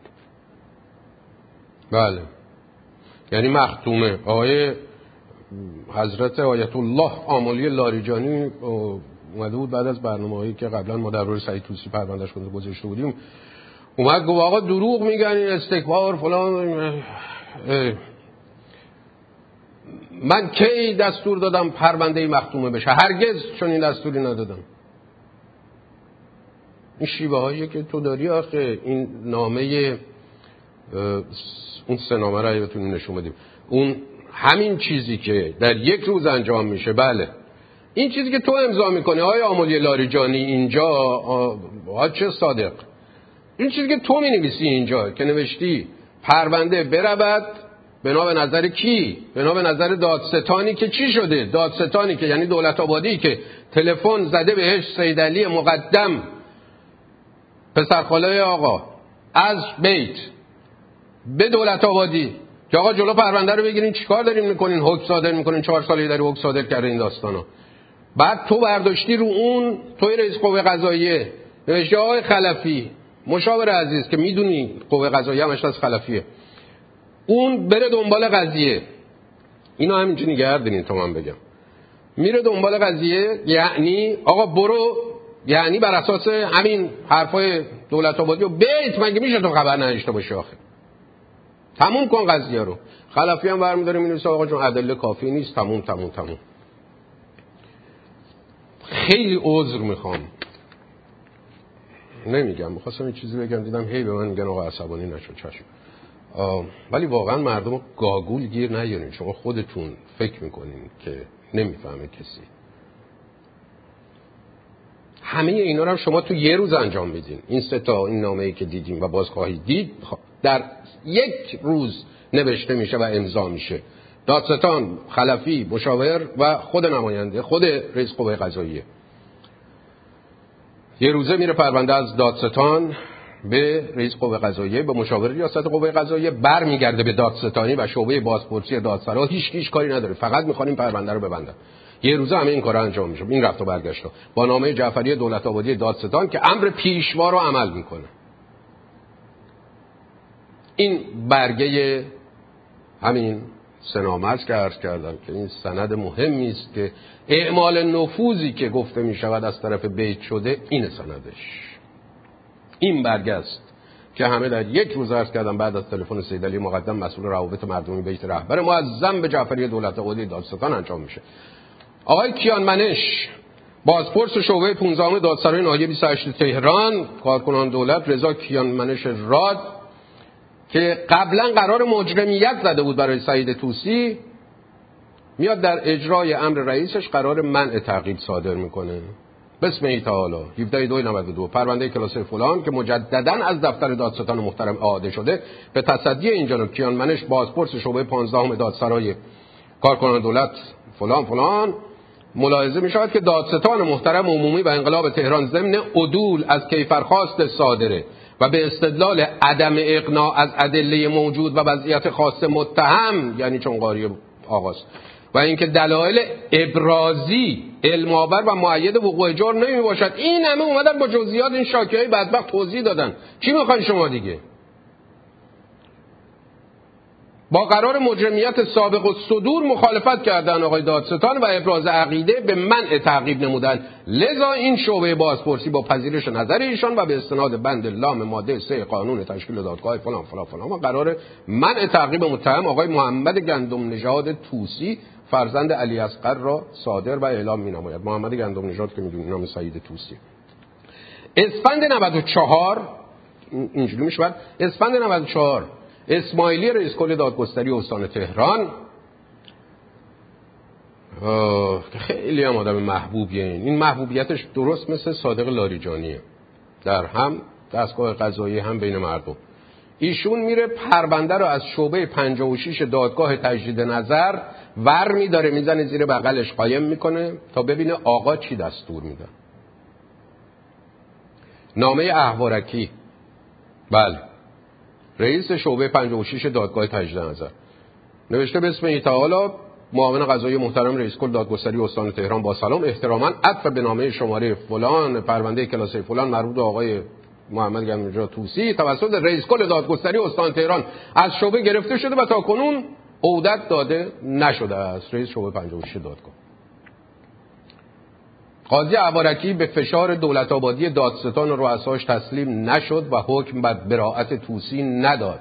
بله، یعنی مختومه. آقای حضرت آیت الله آملی لاریجانی اومده بود بعد از برنامه‌هایی که قبلا ما در روی سعید طوسی پروندهش کنده گذاشته بودیم، اومد گفت آقا دروغ میگن، این استکبار فلان. من کی دستور دادم پرونده مختومه بشه؟ هرگز چون این دستوری ندادم. این شیوه هایی که تو داری آخه، این نامه اون سه نامه رو بهتون نشون بدیم، اون همین چیزی که در یک روز انجام میشه، بله این چیزی که تو امضا میکنی آقای آملی لاریجانی اینجا، حاج صادق، این چیزی که تو مینویسی اینجا که نوشتی پرونده برود بنا به نظر کی؟ بنا به نظر دادستانی که چی شده؟ دادستانی که یعنی دولت آبادی که تلفن زده بهش سید علی مقدم پسرخاله آقا از بیت به دولت آبادی که آقا جلو پرونده رو بگیرین، چیکار دارین میکنین؟ حکم صادر میکنین، چهار سالی داری حکم صادر کرده این داستانا. بعد تو برداشتی رو اون، توی رئیس قوه قضاییه نوشته آقای خلفی مشاور عزیز که میدونی قوه قضاییه همش از خلفیه، اون بره دنبال قضیه. اینا همینجوری نگه دارین تا من بگم میره دنبال قضیه، یعنی آقا برو، یعنی بر اساس همین حرفای دولت آبادی و بیت مگه میشه تو خبر نداشته باشی آخه؟ تموم کن قضیه رو. خلفی هم برمی‌داره می‌نویسه آقا جون ادله کافی نیست، تموم تموم تموم. خیلی عذر میخوام، نمیگم، میخواستم این چیزی بگم دیدم هی به من میگن آقا عصبانی نشو، چشم. ولی واقعا مردم گاگول گیر نیارین. شما خودتون فکر میکنین که نمیفهمه کسی. همه اینا رو هم شما تو یه روز انجام میدین. این سه تا این نامه‌ای که دیدیم و باز خواهید دید در یک روز نوشته میشه و امضا میشه. دادستان، خلفی، مشاور و خود نماینده، خود رئیس قوه قضاییه. یه روزه میره پرونده از دادستان به رئیس قوه قضاییه، به مشاور ریاست قوه قضاییه، برمیگرده به دادستانی و شعبه بازپرسی دادسرا. هیچ هیچ کاری نداره، فقط میخوان این پرونده رو ببندن. یه روزه همه این کارا انجام میشه. این رفت و برگشت با نامه جعفری دولت آبادی دادستان که امر پیشوا رو عمل میکنه. این برگه همین سنامرز که عرض کردم که این سند مهمی است که اعمال نفوذی که گفته می شود از طرف بیت شده، این سندش این برگه است که همه در یک روز عرض کردم بعد از تلفن سید علی مقدم مسئول روابط مردمی بیت رهبر معظم به جعفری دولت آبادی دادستان انجام میشه. آقای کیان منش بازپرس شعبه پانزده دادسرای ناحیه بیست و هشت تهران، کارکنان دولت رضا کیان منش راد که قبلا قرار مجرمیت زده بود برای سعید طوسی، میاد در اجرای امر رئیسش قرار منع تعقیب صادر میکنه. بسم الله تعالی هفده دو نود و دو پرونده کلاسه فلان که مجددا از دفتر دادستان محترم اعاده شده به تصدی این جناب کیان منش بازپرس شعبه پانزده دادسرای کارکنان دولت فلان فلان ملاحظه می شود که دادستان محترم عمومی و انقلاب تهران ضمن عدول از کیفرخواست صادره و به استدلال عدم اقناع از ادله موجود و وضعیت خاص متهم، یعنی چون قاری آغاز، و اینکه دلایل ابرازی علم‌آور و مؤید وقوع جرم نمی باشد. این همه اومدن با جزئیات این شاکی‌های بدبخت توضیح دادن. چی میخواین شما دیگه؟ با قرار مجرمیت سابق الصدور مخالفت کردن آقای دادستان و ابراز عقیده به منع تعقیب نمودن، لذا این شعبه بازپرسی با پذیرش نظر ایشان و به استناد بند لام ماده سه قانون تشکیل دادگاه فلان فلان فلان و قرار منع تعقیب متهم آقای محمد گندم نژاد طوسی فرزند علی اصغر را صادر و اعلام می‌نماید. محمد گندم نژاد که می‌دونید نام سعید طوسی. اسفند نود و چهار اینجوری میشه. اسفند نود و چهار اسماعیلی رئیس کل دادگستری استان تهران که خیلی هم آدم محبوبیه، این محبوبیتش درست مثل صادق لاریجانیه، در هم دستگاه قضایی هم بین مردم. ایشون میره پرونده رو از شعبه پنجاه و شش دادگاه تجدید نظر ور میداره میزنه زیر بغلش قایم میکنه تا ببینه آقا چی دستور میده. نامه احوارکی، بله، رئیس شعبه پنجاه و شش دادگاه تجدید نظر نوشته بسم الله تعالی معاون قضایی محترم رئیس کل دادگستری استان تهران با سلام، احتراما عطف به نامه شماره فلان پرونده کلاسه فلان مربوط به آقای محمد گندم نژاد طوسی توسط رئیس کل دادگستری استان تهران از شعبه گرفته شده و تا کنون عودت داده نشده است. رئیس شعبه پنجاه و شش دادگاه. قاضی احوارکی به فشار دولت آبادی دادستان و رؤساش تسلیم نشد و حکم بر براءت طوسی نداد.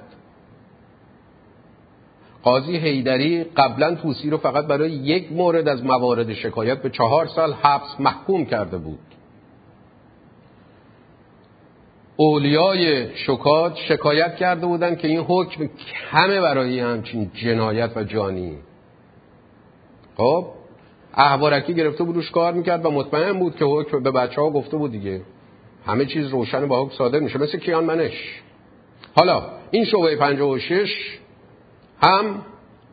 قاضی حیدری قبلا طوسی رو فقط برای یک مورد از موارد شکایت به چهار سال حبس محکوم کرده بود. اولیای شکات شکایت کرده بودند که این حکم کمه برای همچین جنایت و جانی. خب احوارکی گرفته بود روش کار میکرد و مطمئن بود که حکم به بچه ها گفته بود دیگه همه چیز روشن با حکم صادر میشه، مثل کیان منش. حالا این شعبه پنجاه و شش هم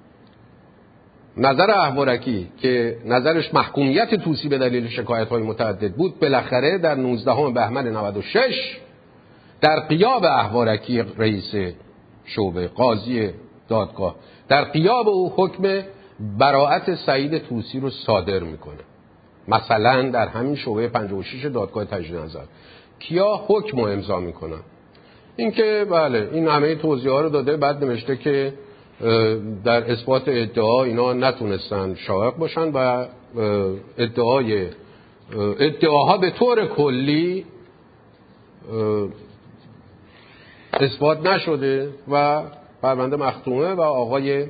نظر احوارکی که نظرش محکومیت طوسی به دلیل شکایت های متعدد بود، بالاخره در نوزدهم بهمن نود و شش در غیاب احوارکی رئیس شعبه قاضی دادگاه در غیاب او حکم براءت سعید طوسی رو صادر میکنه. مثلا در همین شعبه پنجاه و شش دادگاه تجدید نظر کیا حکم رو امضا میکنن؟ این که بله این همه توضیح ها رو داده، بعد نوشته که در اثبات ادعا اینا نتونستن شایع باشن و ادعای ادعاها به طور کلی اثبات نشده و پرونده مختومه و آقای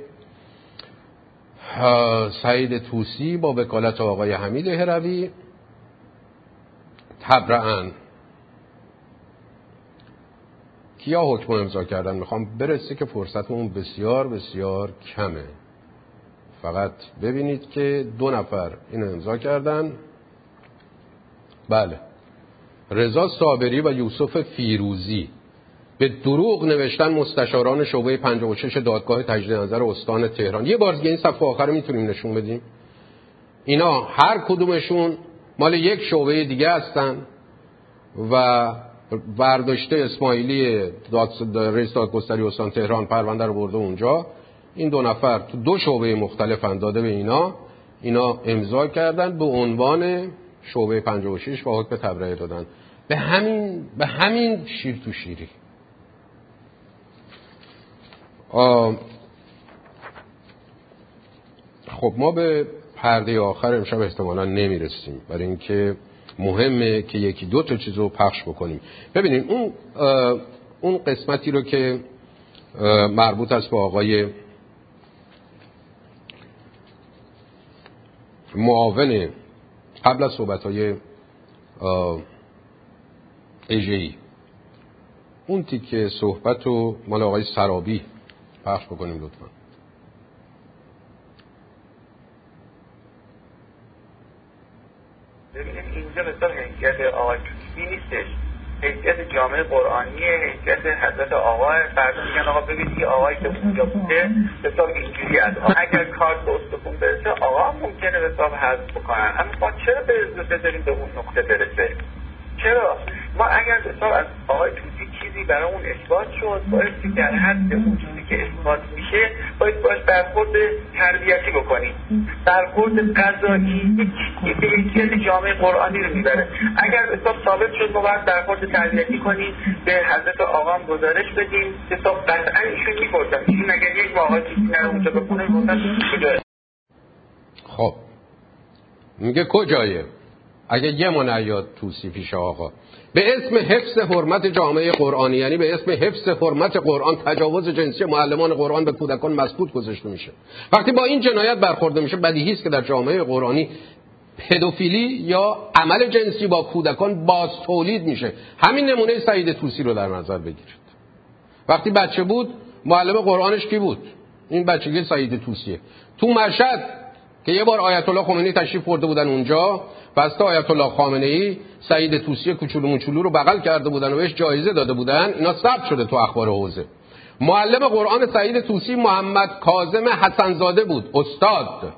سعید طوسی با وکالت آقای حمید هروی تبرئن. کیا حکم امضا کردن؟ میخوام برسه که فرصتمون بسیار بسیار کمه. فقط ببینید که دو نفر این امضا کردن. بله، رضا صابری و یوسف فیروزی به دروغ نوشتن مستشاران شعبه پنجاه و شش دادگاه تجدید نظر استان تهران. یه بار دیگه این صفحه آخر میتونیم نشون بدیم. اینا هر کدومشون مال یک شعبه دیگه هستن و برداشته اسماعیلی رئیس دادگستری استان تهران پرونده رو برده اونجا. این دو نفر تو دو شعبه مختلف داده به اینا، اینا امضا کردن به عنوان شعبه پنجاه و شش و حکم تبرئه دادن. به همین به همین شیر تو شیری. خب ما به پرده آخر امشب احتمالا نمیرسیم، برای اینکه مهمه که یکی دو تا چیز رو پخش بکنیم. ببینید اون اون قسمتی رو که مربوط است به آقای معاون قبل از صحبت‌های ایجهی، اون تیکه صحبت رو مال آقای سرابی پخش بکنیم لطفا. ببینید اینجا مثلا حیثیت آقای توسی نیستش، حیثیت جامعه قرآنیه، حیثیت حضرت آقا. فردا میگن آقا ببینید این آقایی که اونجا بوده حساب اینجوری از اگر کار به استخون برسه آقا هم ممکنه حساب حذف بکنن، اما ما چرا بذاریم به اون نقطه برسه؟ چرا؟ ما اگر حساب از آقای توسی چیزی برای اون اثبات شد، باید در حد اون چیزی که اثبات میشه باید باش برخورد تربیتی بکنیم. برخورد قضایی یک حیثیت جامعه قرآنی رو میبره. اگر حساب ثابت شد ما باید برخورد تربیتی کنیم، به حضرت آقا هم گزارش بدیم. حساب قطعا ایشون میپرسن ایشون اگر یک آقای توسی نره اونجا بخونه گفتن کجایه. خب میگه کجایه؟ اگه یه ما نیاد توسی پیش آقا به اسم حفظ حرمت جامعه قرآنی، یعنی به اسم حفظ حرمت قرآن، تجاوز جنسی معلمان قرآن به کودکان مسکوت گذاشته میشه. وقتی با این جنایت برخورده میشه بدیهی است که در جامعه قرآنی پدوفیلی یا عمل جنسی با کودکان باز تولید میشه. همین نمونه سعید طوسی رو در نظر بگیرید. وقتی بچه بود معلم قرآنش کی بود؟ این بچگی سعید طوسیه. تو مشهد که یه بار آیت الله خمینی تشریف برده بودن اونجا، واسه آیت الله خامنه‌ای سعید طوسی کوچولو موچولو رو بغل کرده بودن و بهش جایزه داده بودن. اینا ثبت شده تو اخبار حوزه. معلم قرآن سعید طوسی محمد کاظم حسنزاده بود، استاد.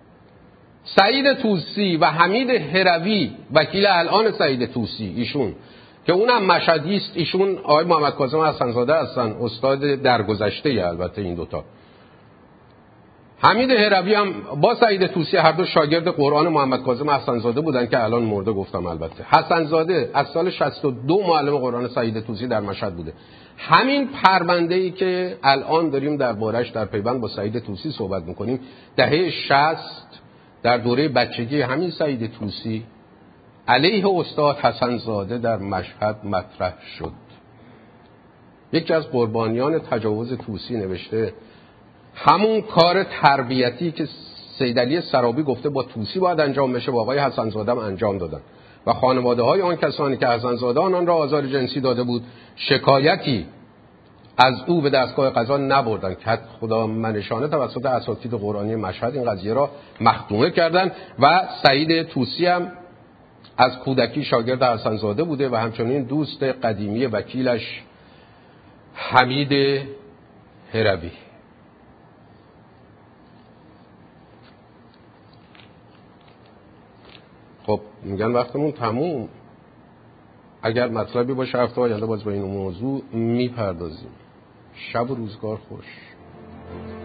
سعید طوسی و حمید هروی وکیل الان سعید طوسی، ایشون که اونم مشهدی است، ایشون آقای محمد کاظم حسنزاده هستن، استاد درگذشته البته این دوتا. حمید هروی هم با سعید طوسی هر دو شاگرد قرآن محمد کاظم حسنزاده بودن که الان مرده گفتم. البته حسنزاده از سال شصت و دو معلم قرآن سعید طوسی در مشهد بوده. همین پرونده‌ای که الان داریم دربارش در پیوند با سعید طوسی صحبت می‌کنیم دهه شصت در دوره بچگی همین سعید طوسی علیه استاد حسنزاده در مشهد مطرح شد. یکی از قربانیان تجاوز طوسی نوشته همون کار تربیتی که سید علی سرابی گفته با طوسی باید انجام بشه با آقای حسنزاده انجام دادن و خانواده های آن کسانی که حسنزاده آنان را آزار جنسی داده بود شکایتی از او به دستگاه قضا نبردن که خدا منشانه توسط اساتید قرآنی مشهد این قضیه را مخدومه کردن و سعید طوسی هم از کودکی شاگرد حسنزاده بوده و همچنین دوست قدیمی وکیلش حمید هروی. خب میگن وقتمون تموم. اگر مطلبی باشه هفته آینده باز با این موضوع میپردازیم. شب و روزگار خوش.